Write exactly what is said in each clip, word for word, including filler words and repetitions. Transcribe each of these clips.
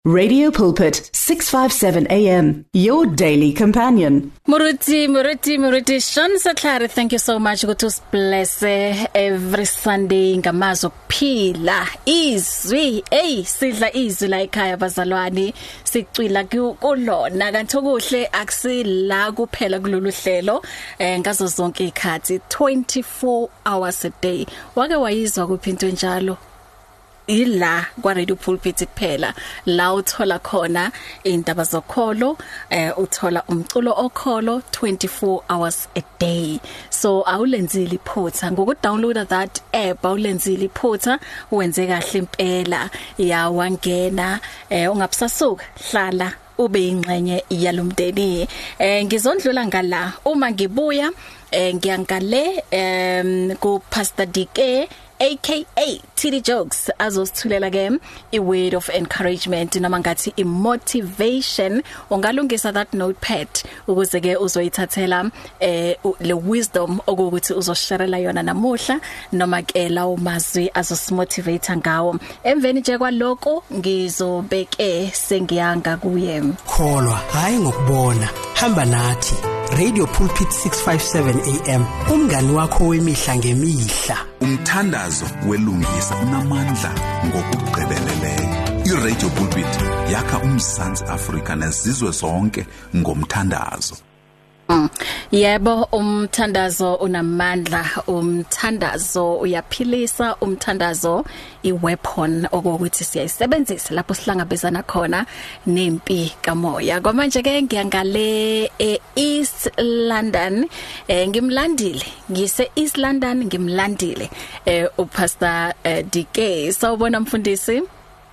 Radio Pulpit, six fifty-seven A M, your daily companion. Muruti, Muruti, Muruti, Sean Satlari, thank you so much. Go to bless every Sunday. Ngamazo phila izwi, hey, sidla izwi la ekhaya bazalwane, sicwila kulona kanti okuhle akusila kuphela kulolu hlelo eh ngazo zonke ikhathi twenty-four hours a day. Wake wayizwa kuphinto njalo? Ila kwa Radio Pulpit kuphela la uthola khona indaba zokholo eh uthola umculo okholo twenty-four hours a day. So awulenzile iphutha ngoku download that app, awulenzile iphutha wenze kahle impela ya wangena eh ungabusasuka hlala ube ingxenye yalomdeni. Eh ngizondlula ngala uma ngibuya eh ngiyangale em ku Pastor D K aka T D Jokes azosithulela ke I word of encouragement noma ngathi I motivation. Ungalungisa that notepad ukuze ke uzoyithathela eh le wisdom okuthi uzosharela yona namuhla noma ke lawo mazwi azosimotivate ngawo. Emveni nje kwaloko ngizobeke sengiyanga kuye. Kholwa hayi ngokubona, hamba nathi. Radio Pulpit six fifty-seven A M, umngani wakho wemihla ngemihla. Umthandazo welungisa unamandla ngokugqibeleleyo. iRadio Pulpit yakha uMzantsi Afrika nezizwe zonke ngomthandazo. Mm. Yebo, umthandazo unamandla, umthandazo uyaphilisa, umthandazo iweapon okuthi siyayisebenzisa lapho sihlangabezana khona nempi kamoya. Kwamanje ke ngiyangale eEast London, eh ngimlandile, ngise East London ngimlandile eh uPastor eh, D K. Sawubona mfundisi?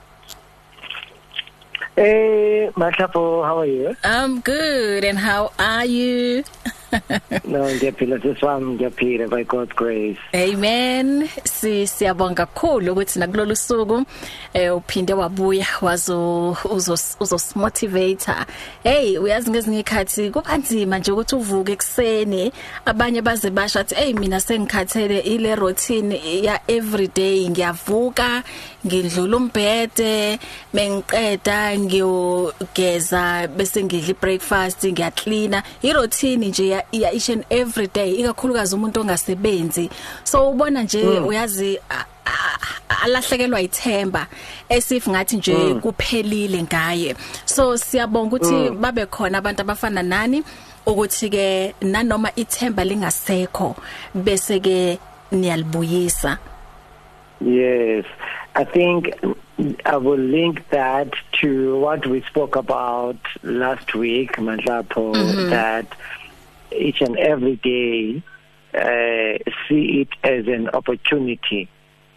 Hey, Matlapo, how are you? I'm good, and how are you? No, ngiyaphila siswami, ngiyaphila by God's grace. Amen. Si siyabonga kakhulu ukuthi nakulolu suku eh uphinde wabuya wazo uzos motivator. Hey, uyazi ngezinye ikhathi kubanzima nje ukuthi uvuke ekseni, abanye baze basho athi hey mina sengikhathele ile routine ya everyday, ngiyavuka ngidlula umbhede, mengiqeda ngiyogeza bese ngidla breakfast, ngiyacleana. I routine nje ya each and every day, ikakhulukazi umuntu ongasebenzi. So ubona nje mm. uyazi alahlekelwa ithemba esif ngathi nje mm. kuphelile ngaye. So siyabonga ukuthi mm. babe khona abantu abafana nani ukuthi ke nanoma ithemba lingasekho bese ke niyalibuyisa. Yes, I think I will link that to what we spoke about last week, Mandlapo, mm-hmm. that each and every day uh, see it as an opportunity.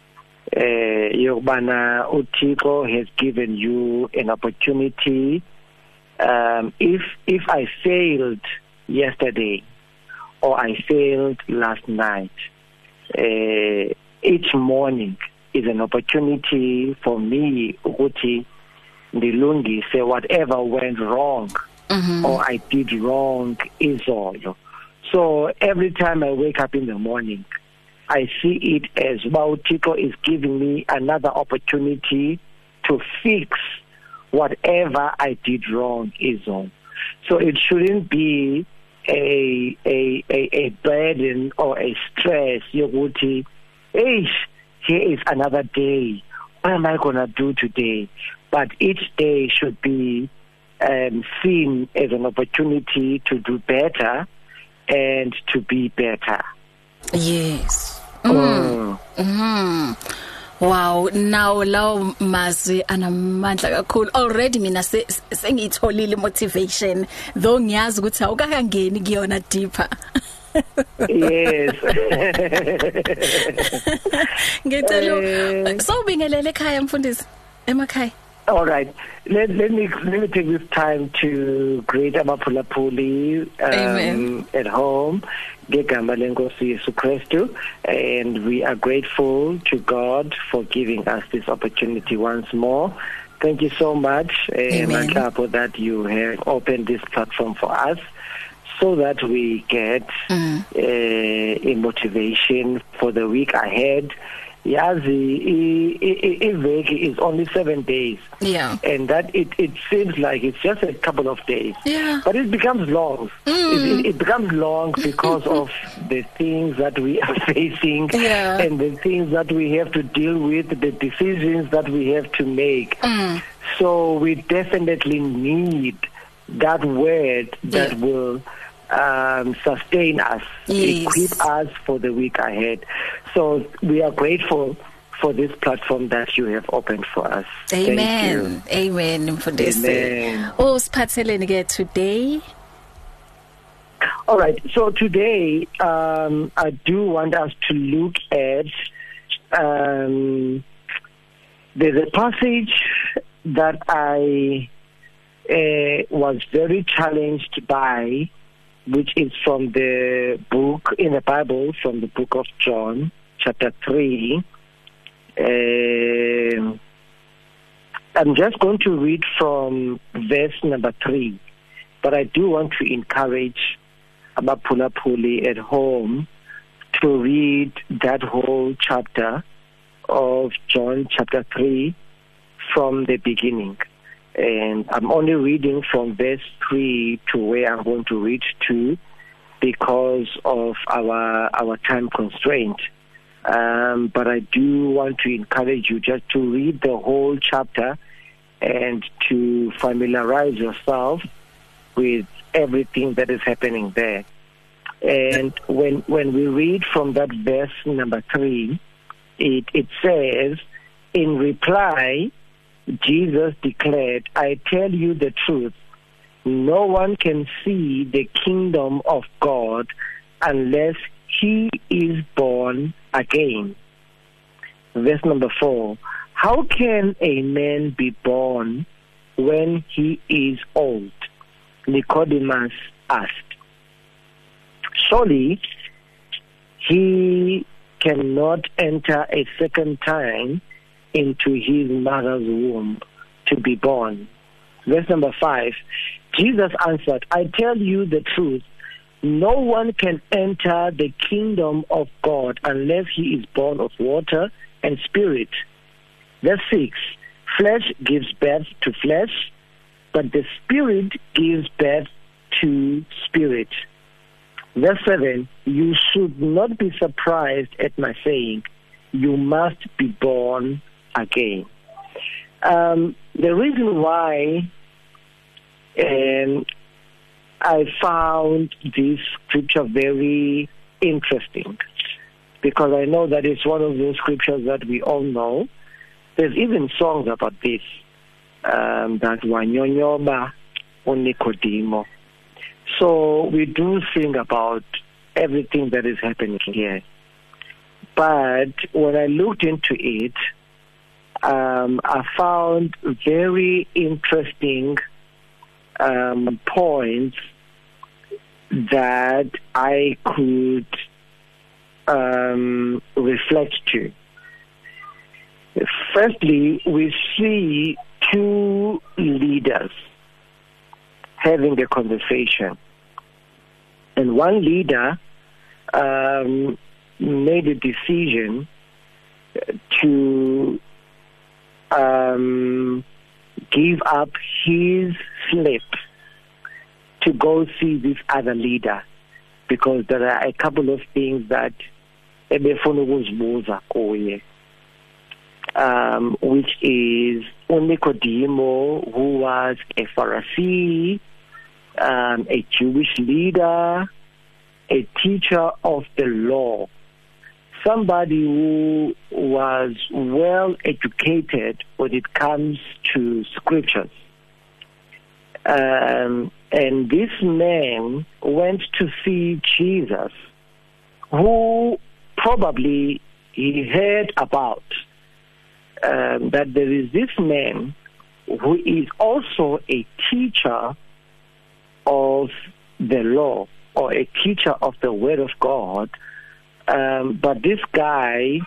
Uh, Yobana Utiko has given you an opportunity. Um, if if I failed yesterday or I failed last night, uh, each morning is an opportunity for me ukuthi ndilungise whatever went wrong. Mm-hmm. Or I did wrong izolo. So every time I wake up in the morning, I see it as well, Tiko is giving me another opportunity to fix whatever I did wrong izolo. So it shouldn't be a a a, a burden or a stress. Yoguti, hey, here is another day. What am I gonna do today? But each day should be Um, seen as an opportunity to do better and to be better. Yes. Mm. Mm. Wow, now law mazwi anamandla kakhulu. Already mina sengitholile motivation, though ngiyazi ukuthi awukangeni kuyona deeper. Yes. Ngicela so bingelele ekhaya mfundisi emakhaya. All right. Let let me let me take this time to greet Amapulapuli um, at home, Gegama lenkosi Yesu Kristu, and we are grateful to God for giving us this opportunity once more. Thank you so much, Manhlapo, uh, that you have opened this platform for us, so that we get mm. uh, a motivation for the week ahead. yazi iveki is only seven days. Yeah. And that it, it seems like it's just a couple of days. Yeah. But it becomes long. Mm. It, it becomes long because of the things that we are facing yeah. and the things that we have to deal with, the decisions that we have to make. Mm. So we definitely need that word that yeah. will um, sustain us, yes. equip us for the week ahead. So we are grateful for this platform that you have opened for us. Amen. Amen. For this. Amen. Oh, spatheleni ke today. All right. So today, um, I do want us to look at um, there's a passage that I uh, was very challenged by, which is from the book in the Bible, from the book of John, chapter three. Uh, I'm just going to read from verse number three, but I do want to encourage Abapulapuli at home to read that whole chapter of John chapter three from the beginning. And I'm only reading from verse three to where I'm going to read to because of our our time constraint. Um, but I do want to encourage you just to read the whole chapter and to familiarize yourself with everything that is happening there. And when when we read from that verse number three, it, it says, in reply, Jesus declared, I tell you the truth, no one can see the kingdom of God unless he is born again. Verse number four, how can a man be born when he is old? Nicodemus asked. Surely he cannot enter a second time into his mother's womb to be born. Verse number five, Jesus answered, I tell you the truth, no one can enter the kingdom of God unless he is born of water and spirit. Verse six, flesh gives birth to flesh, but the spirit gives birth to spirit. Verse seven, you should not be surprised at my saying, you must be born again. Um, the reason why um, I found this scripture very interesting, because I know that it's one of those scriptures that we all know. There's even songs about this, um, that Wanyonyoba Onikodimo. So we do sing about everything that is happening here. But when I looked into it, um, I found very interesting um, points that I could um, reflect to. Firstly, we see two leaders having a conversation. And one leader um, made a decision to um, give up his slip to go see this other leader, because there are a couple of things that um, which is Nicodemus, who was a Pharisee, um, a Jewish leader, a teacher of the law, somebody who was well educated when it comes to scriptures. Um, and this man went to see Jesus, who probably he heard about, um, that there is this man who is also a teacher of the law, or a teacher of the word of God. Um, but this guy,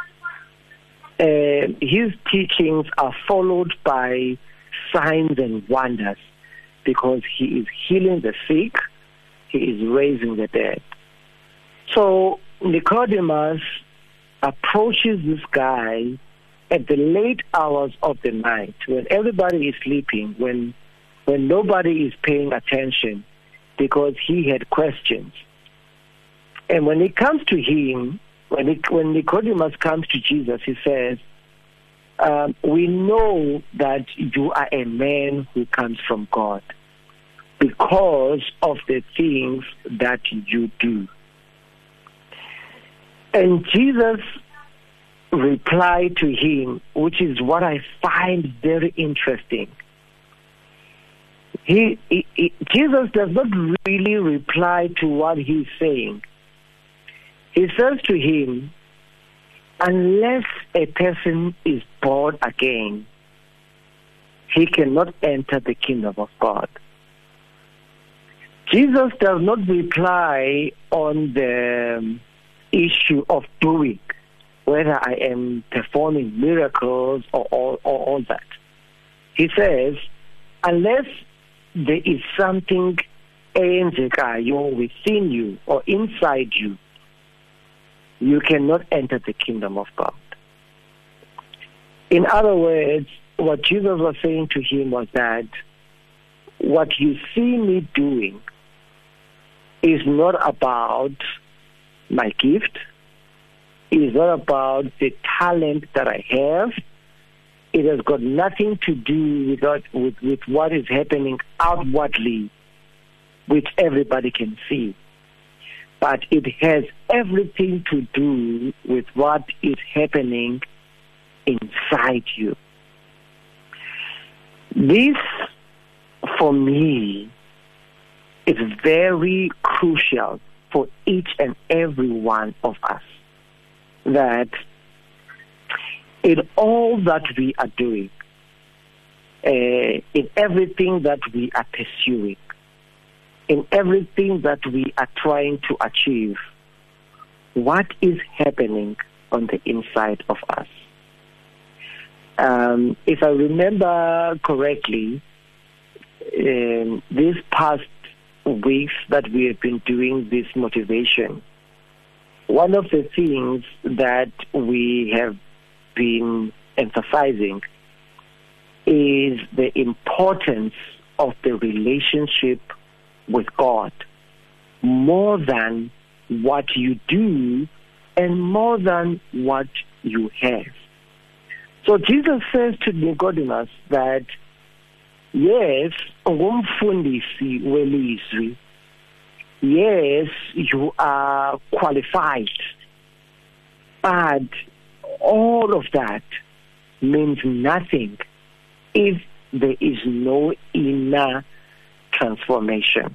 uh, his teachings are followed by signs and wonders, because he is healing the sick, he is raising the dead. So Nicodemus approaches this guy at the late hours of the night, when everybody is sleeping, when when nobody is paying attention, because he had questions. And when it comes to him, when it, when Nicodemus comes to Jesus, he says, um, we know that you are a man who comes from God because of the things that you do. And Jesus replied to him, which is what I find very interesting. He, he, he, Jesus does not really reply to what he's saying. He says to him, unless a person is born again, he cannot enter the kingdom of God. Jesus does not reply on the issue of doing, whether I am performing miracles or all, or all that. He says, unless there is something within you or inside you, you cannot enter the kingdom of God. In other words, what Jesus was saying to him was that what you see me doing is not about my gift, is not about the talent that I have. It has got nothing to do with, that, with, with what is happening outwardly, which everybody can see. But it has everything to do with what is happening inside you. This, for me, is very crucial for each and every one of us. That in all that we are doing, uh, in everything that we are pursuing, in everything that we are trying to achieve, what is happening on the inside of us? Um, if I remember correctly, um, these past weeks that we have been doing this motivation, one of the things that we have been emphasizing is the importance of the relationship with God, more than what you do and more than what you have. So Jesus says to Nicodemus that, yes, ungumfundisi welizwi, yes, you are qualified, but all of that means nothing if there is no inner transformation.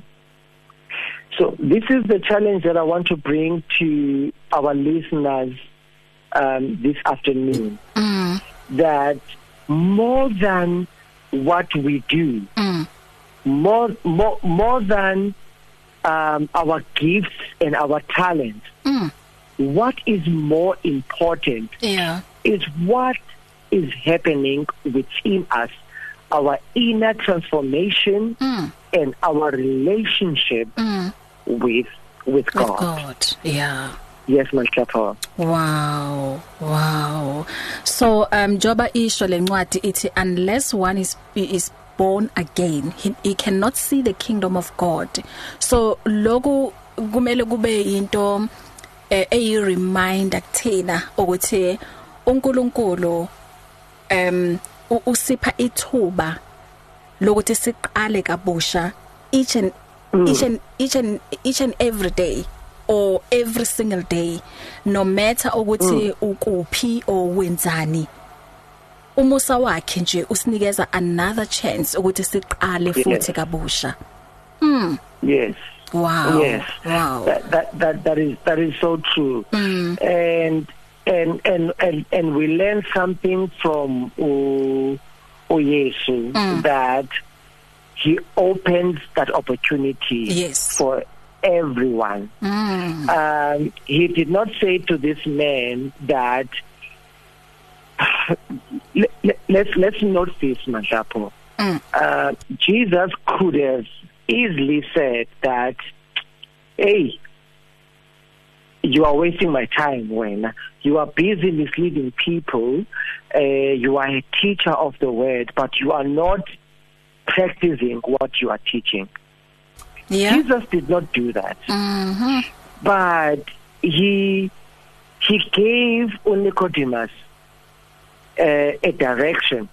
So this is the challenge that I want to bring to our listeners um, this afternoon, mm. that more than what we do, mm. more, more, more than um, our gifts and our talent, mm. what is more important yeah. is what is happening within us, our inner transformation mm. and our relationship mm. with with God. With God, yeah. Yes, Manhlapho. Wow, wow. So, um, Joba isho lencwadi ithi, unless one is is born again, he, he cannot see the kingdom of God. So, loku kumele kube into eh, a reminder kuthina ukuthi uNkulunkulu um usipha ithuba lokuthi siqale kabusha each and mm. each and each and each and every day, or every single day, no matter ukuthi mm. ukuphi or wenzani, umusa wakhe nje usinikeza another chance ukuthi siqale futhi kabusha. Mm. Yes. Wow. Yes. Wow. That that that, that is that is so true. Mm. And and and and and we learn something from uh, Oyesu mm. that he opens that opportunity yes. for everyone. Mm. Um, he did not say to this man that let, let, let's let's note this, Manhlapho. Mm. Uh, Jesus could have easily said that, hey, you are wasting my time when you are busy misleading people, uh, you are a teacher of the word, but you are not practicing what you are teaching. Yeah. Jesus did not do that. Mm-hmm. But he he gave Nicodemus uh, a direction.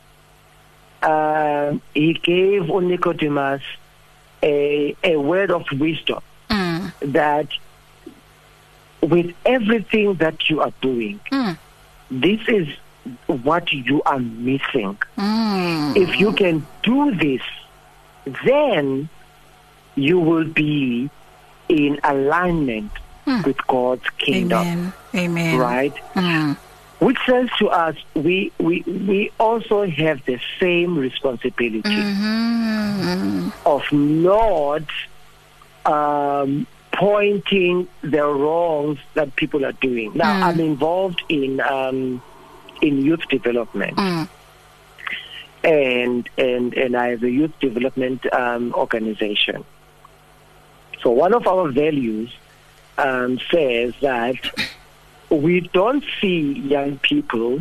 Uh, he gave Nicodemus a, a word of wisdom mm. that with everything that you are doing, mm. this is what you are missing. Mm. If you can do this, then you will be in alignment mm. with God's kingdom. Amen. Amen. Right? Mm. Which says to us, we, we, we also have the same responsibility mm-hmm. of not um, pointing the wrongs that people are doing. Now, mm. I'm involved in um, in youth development. Mm. And, and, and I have a youth development um, organization. So one of our values um, says that we don't see young people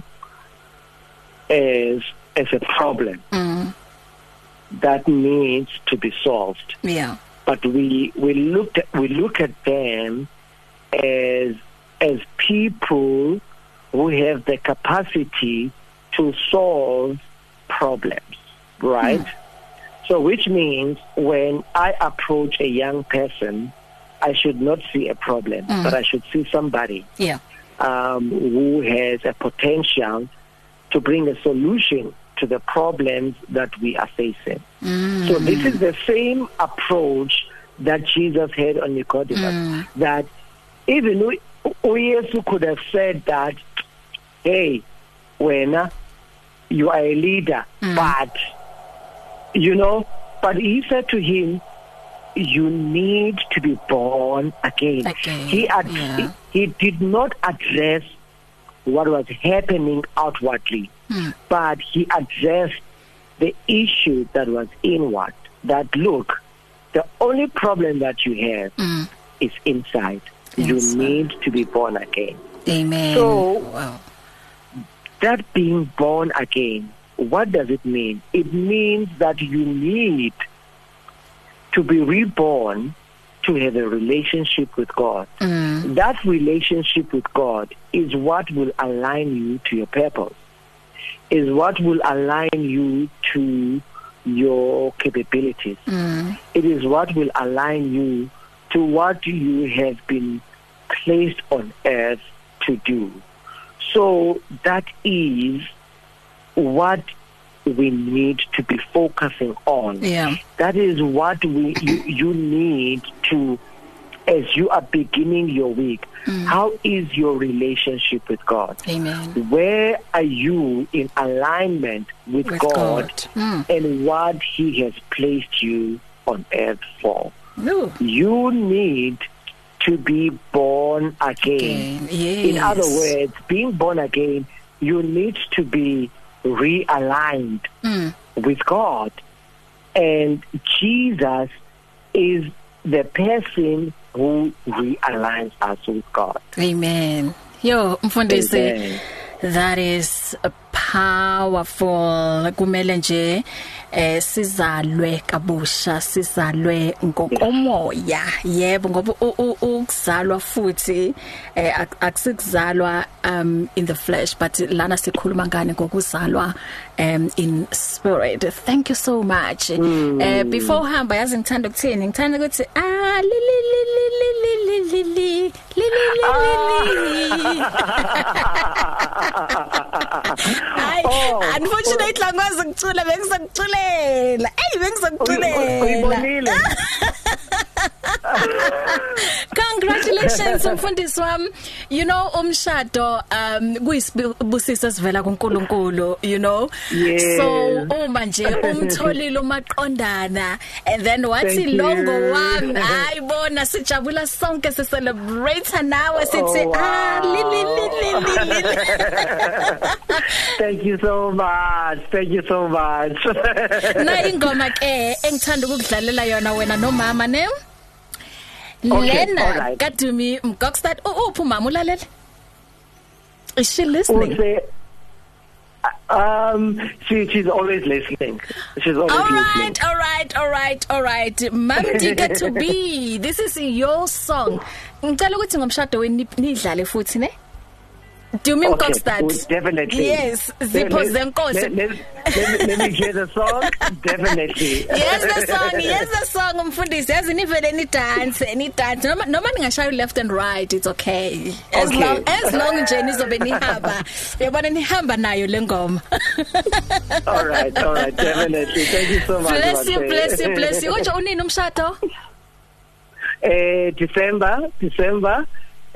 as as a problem mm. that needs to be solved. Yeah. But we we look at we look at them as as people who have the capacity to solve problems, right? Mm. So which means when I approach a young person, I should not see a problem, mm. but I should see somebody yeah. um, who has a potential to bring a solution to the problems that we are facing. Mm. So this is the same approach that Jesus had on Nicodemus, mm. that even Jesus could have said that, hey, when you are a leader, mm. but, you know, but he said to him, you need to be born again. again. He, ad- yeah. he he did not address what was happening outwardly, hmm. but he addressed the issue that was inward. That look, the only problem that you have hmm. is inside. Yes, you sir. need to be born again. Amen. So wow. that being born again, what does it mean? It means that you need to be reborn to have a relationship with God. Mm. That relationship with God is what will align you to your purpose, is what will align you to your capabilities. Mm. It is what will align you to what you have been placed on earth to do. So that is what we need to be focusing on. Yeah. That is what we you, you need to, as you are beginning your week, mm. how is your relationship with God? Amen. Where are you in alignment with, with God, God. Mm. and what He has placed you on earth for? Ooh. You need to be born again. again. Yes. In other words, being born again, you need to be realigned mm. with God. And Jesus is the person who realigns us with God. Amen. Yo, mfundisi, that is a powerful. Kumele nje eh sizalwe kabusha, sizalwe ngokomoya. Yebo, ngoba ukuzalwa futhi eh akusikuzalwa um in the flesh, but lana sikhuluma ngane ngokuzalwa um in spirit. Thank you so much. Mm. Eh before hamba yazi ngithanda ukuthini? Ngithanda ukuthi ah li li li li li li li li li li. Oh, unfortunately angikwazi ukucula, bengisakuculela. Hey, bengisakuculela. Congratulations mfundisi wami. You know umshado um kuyisibusiso sivela kuNkulunkulu, you know. Yeah. So uma nje umtholile umaqondana and then wathi longo wami ayibona sijabula sonke se celebrate nawe sithi ah li li li li. Thank you so much. Thank you so much. Na ingoma ke engithanda ukudlalela yona wena nomama ne? Okay, Lena right. Kadumi Mgokstad uphi mama ulalela? Is she listening? Say, um, she, she's always listening. She's always all listening. right, all right, all right, all right. Mamtika to be. This is your song. Ngicela ukuthi ngomshado weni nidlale futhi ne? Do you mean Okay, Kokstad? well, definitely. Yes, Let, Zipho let, zenkosi. let, let, let, let me hear the song. Definitely. Yes, the song. Yes, the song. Umfundisi yazi nivele ni dance, ni dance. Noma noma ningashaya left and right, it's okay. As Okay. long as long nje nizobe nihamba. Uyabona nihamba nayo lengoma. All right, all right, definitely. Thank you so much. Bless you, Mate. bless you, bless you. Konje unini umshado? Uh, December, December,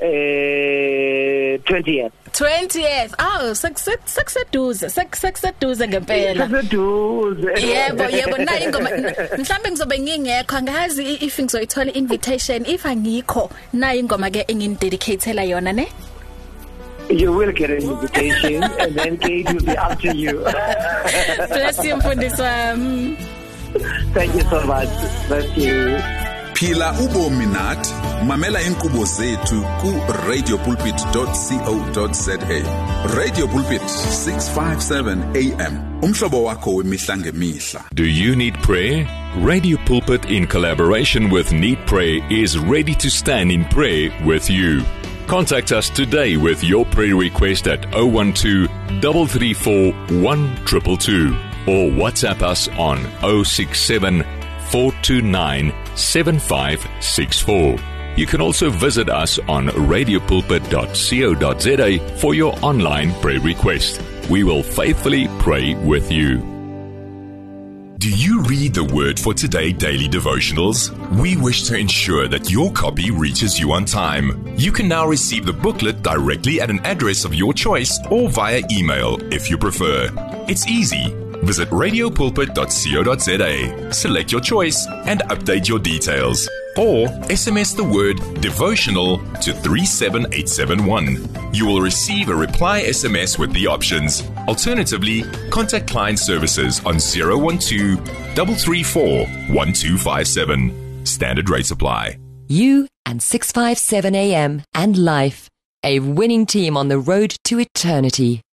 uh, twentieth. twentieth. Oh, sekuseduze, sekuseduze ngempela. Yebo, yebo, nayi ingoma. Mhlambe ngizobe ngingekho, angazi if ngizoyithola invitation. If angikho, nayi ingoma ke engindedicatela yona ne? You will get an invitation, and then Kate will be up to you. Bless you, mfundisi wami. Thank you so much. Bless you. Phila ubomi nathi mamela inkqubo zethu ku radio pulpit dot co dot za. Radio Pulpit six fifty-seven A M umhlobo wakho wemihla ngemihla. Do you need prayer? Radio Pulpit in collaboration with Need Pray is ready to stand in prayer with you. Contact us today with your prayer request at zero one two, three three four, one two two two or WhatsApp us on zero six seven, four two nine, seven five six four. You can also visit us on radio pulpit dot co dot za for your online prayer request. We will faithfully pray with you. Do you read the Word for Today daily devotionals? We wish to ensure that your copy reaches you on time. You can now receive the booklet directly at an address of your choice or via email if you prefer. It's easy. Visit radio pulpit dot co dot za, select your choice and update your details. Or S M S the word devotional to three seven eight seven one. You will receive a reply S M S with the options. Alternatively, contact client services on zero one two, three three four, one two five seven. Standard rates apply. You and six fifty-seven A M and Life, a winning team on the road to eternity.